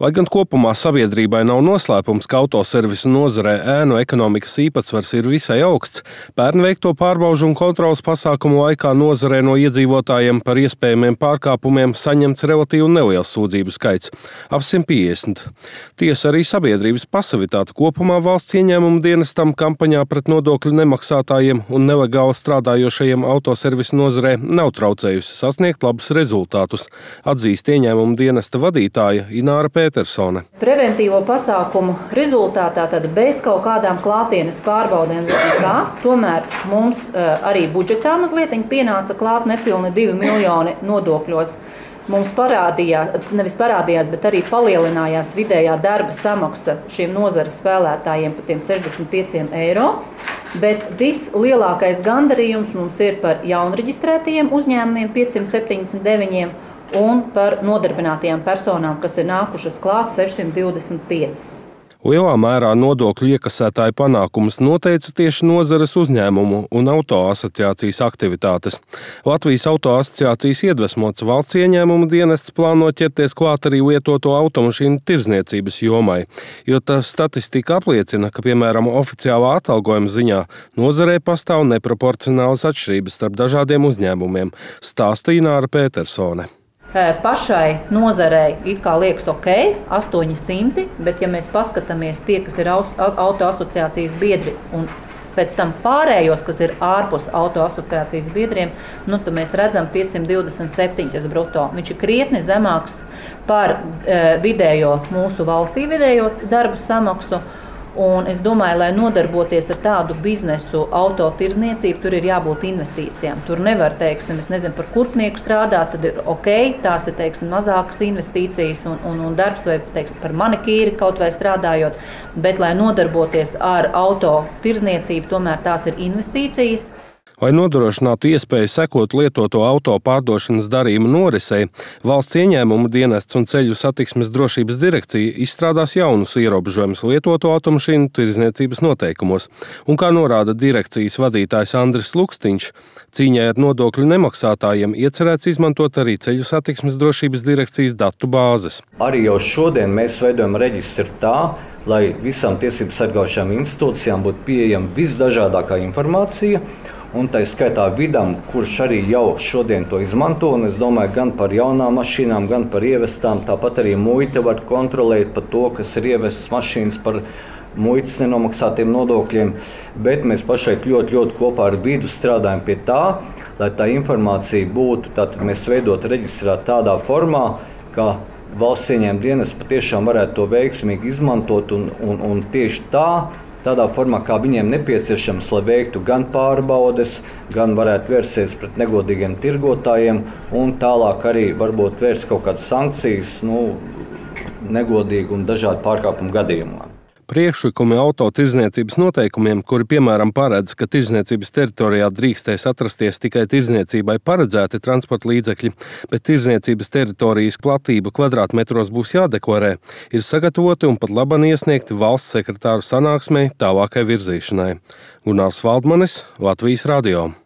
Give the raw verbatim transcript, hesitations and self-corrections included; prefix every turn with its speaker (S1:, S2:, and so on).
S1: Lai gan kopumā sabiedrībai nav noslēpums, ka autoservisu nozarē ēnu ekonomikas īpatsvars ir visai augsts, pērn veikto pārbaužu un kontrolas pasākumu laikā nozarē no iedzīvotājiem par iespējamiem pārkāpumiem saņemts relatīvi neliels sūdzību skaits – ap simt piecdesmit. Tiesa arī sabiedrības pasivitāte kopumā valsts ieņēmumu dienestam kampaņā pret nodokļu nemaksātājiem un nelegāli strādājošajiem autoservisu nozarē nav traucējusi sasniegt labus rezultātus, atzīst ieņēmumu dienesta vadītāja Ināra Pētersone.
S2: Preventīvo pasākumu rezultātā tad bez kaut kādām klātienes pārbaudēm kā, tomēr mums arī budžetā mazliet pienāca klāt nepilni divi miljoni nodokļos. Mums parādījās, nevis parādījās, bet arī palielinājās vidējā darba samaksa šiem nozares spēlētājiem par tiem sešdesmit pieciem eiro. Bet vislielākais gandarījums mums ir par jaunreģistrētajiem uzņēmumiem piecsimt septiņdesmit deviņi un par nodarbinātajām personām, kas ir nākušas klāt sešsimt divdesmit pieci.
S1: Lielā mērā nodokļu iekasētāju panākumus noteica tieši nozares uzņēmumu un auto asociācijas aktivitātes. Latvijas auto asociācijas iedvesmots valsts ieņēmumu dienests plāno ķerties klāt arī lietoto automašīnu tirdzniecības jomai, jo tā statistika apliecina, ka, piemēram, oficiālā atalgojuma ziņā nozarē pastāv neproporcionālas atšķirības starp dažādiem uzņēmumiem, stāsta Ināra Pētersone.
S2: Pašai nozarei it kā liekas ok, astoņi simti, bet ja mēs paskatāmies tie, kas ir auto asociācijas biedri un pēc tam pārējos, kas ir ārpus auto asociācijas biedriem, nu, tad mēs redzam piecsimt divdesmit septiņi tas bruto. Viņš ir krietni zemāks par e, vidējo mūsu valstī vidējo darba samaksu. Un es domāju, lai nodarboties ar tādu biznesu, auto tirdzniecību, tur ir jābūt investīcijām. Tur nevar, teiksim, es nezinu, par kurpnieku strādāt, tad ir ok, tās ir, teiksim, mazākas investīcijas un, un, un darbs vai, teiksim, par manikīri kaut vai strādājot, bet, lai nodarboties ar auto tirdzniecību, tomēr tās ir investīcijas.
S1: Lai nodrošinātu iespēju sekot lietoto auto pārdošanas darījumu norisei, valsts ieņēmumu dienests un ceļu satiksmes drošības direkcija izstrādās jaunus ierobežojumus lietoto automašīnu tirdzniecības noteikumos. Un, kā norāda direkcijas vadītājs Andris Lukstiņš, cīņai ar nodokļu nemaksātājiem iecerēts izmantot arī ceļu satiksmes drošības direkcijas datu bāzes.
S3: Arī jau šodien mēs veidojam reģistru tā, lai visām tiesību sargājušajām institūcijām būtu pieejama visdažādākā informācija, un tā skaitā vidam, kurš arī jau šodien to izmanto, un es domāju gan par jaunām mašīnām, gan par ievestām, tāpat arī muita var kontrolēt par to, kas ir ievestas mašīnas par muitas nenomaksātiem nodokļiem, bet mēs pašlaik ļoti, ļoti kopā ar vidu strādājam pie tā, lai tā informācija būtu, tātad mēs veidot reģistrēt tādā formā, ka valsts ieņēmuma dienests patiešām varētu to veiksmīgi izmantot un, un, un tieši tā, tādā formā, kā viņiem nepieciešams, lai veiktu gan pārbaudes, gan varētu vērsties pret negodīgiem tirgotājiem un tālāk arī varbūt vērst kaut kādas sankcijas, nu, negodīgu un dažādu pārkāpumu gadījumā.
S1: Priekšlikumi auto tirdzniecības noteikumiem, kuri piemēram paredz, ka tirdzniecības teritorijā drīkstēs atrasties tikai tirdzniecībai paredzēti transporta līdzekļi, bet tirdzniecības teritorijas platība kvadrātmetros būs jādeklarē, ir sagatavoti un pat laban iesniegti valsts sekretāru sanāksmei tālākai virzīšanai. Gunārs Valdmanis, Latvijas radio.